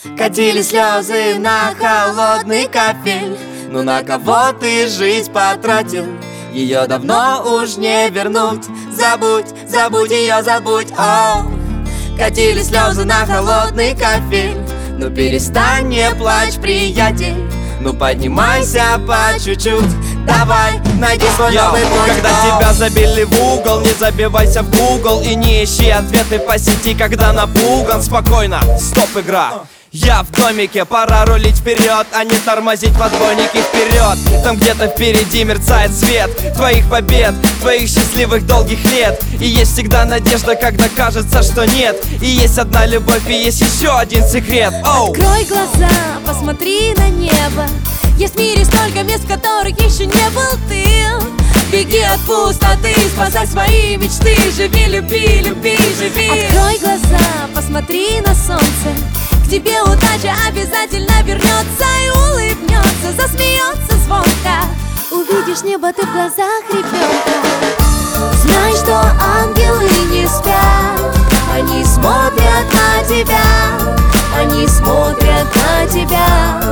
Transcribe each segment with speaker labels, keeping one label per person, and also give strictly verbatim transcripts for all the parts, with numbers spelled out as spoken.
Speaker 1: Катили слезы на холодный кафель. Ну на кого ты жизнь потратил? Ее давно уж не вернуть. Забудь, забудь ее, забудь. О, катили слезы на холодный кафель. Ну перестань, не плачь, приятель. Ну поднимайся по чуть-чуть. Давай, найди свой
Speaker 2: Йо,
Speaker 1: новый путь.
Speaker 2: когда О. тебя забили в угол, не забивайся в Google и не ищи ответы по сети, когда напуган. Спокойно, стоп, игра. Я в домике, пора рулить вперед, а не тормозить в отбойнике вперед. Там где-то впереди мерцает свет твоих побед, твоих счастливых долгих лет. И есть всегда надежда, когда кажется, что нет. И есть одна любовь, и есть еще один секрет. Оу.
Speaker 3: Открой глаза, посмотри на небо. Есть в мире столько мест, в которых еще не был ты. Беги от пустоты, спасай свои мечты. Живи, люби, люби, живи. Открой глаза, посмотри на солнце. К тебе удача обязательно вернется и улыбнется, засмеется звонко. Увидишь небо ты в глазах ребенка. Знай, что ангелы не спят. Они смотрят на тебя. Они смотрят на тебя.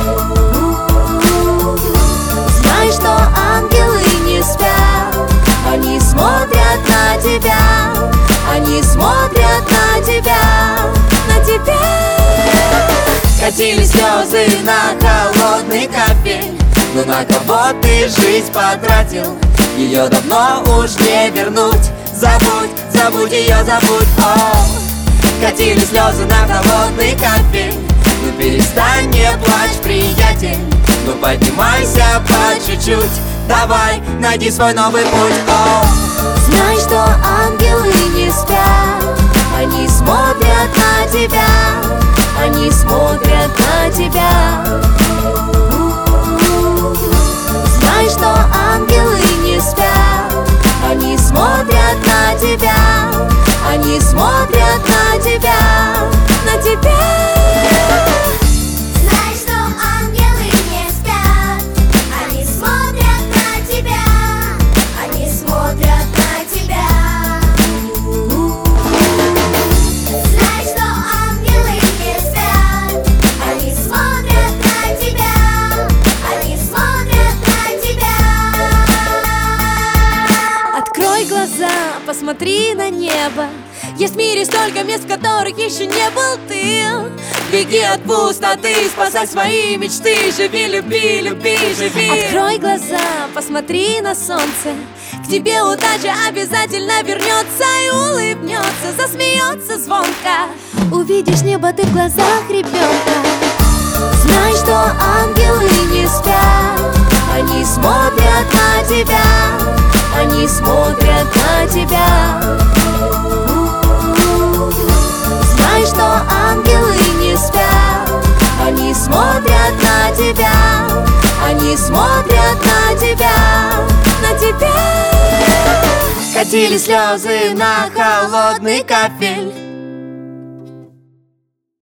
Speaker 3: Знай, что ангелы не спят. Они смотрят на тебя. Они смотрят на тебя. На тебя.
Speaker 1: Катили слезы на холодный кафель. Ну на кого ты жизнь потратил? Ее давно уж не вернуть. Забудь, забудь ее, забудь. О, катили слезы на холодный кафель. Ну перестань, не плачь, приятель. Ну поднимайся по чуть-чуть. Давай, найди свой новый путь. О,
Speaker 3: знай, что ангелы не спят. Они смотрят на тебя. Они смотрят на тебя. Знай, что ангелы не спят. Они смотрят на тебя. Они смотрят на тебя. На тебя.
Speaker 4: Знай, что ангелы не спят. Они смотрят на тебя. Они смотрят на тебя. Знай, что ангелы не спят. Они смотрят на тебя. Они смотрят на тебя.
Speaker 3: Открой глаза, посмотри на небо. Есть в мире столько мест, в которых еще не был ты. Беги от пустоты, спасай свои мечты. Живи, люби, люби, живи. Открой глаза, посмотри на солнце. К тебе удача обязательно вернется и улыбнется, засмеется звонко. Увидишь небо ты в глазах ребенка. Знай, что ангелы не спят. Они смотрят на тебя. Они смотрят на тебя. Знай, что ангелы не спят. Они смотрят на тебя. Они смотрят на тебя. На тебя.
Speaker 1: катили слезы на холодный кафель.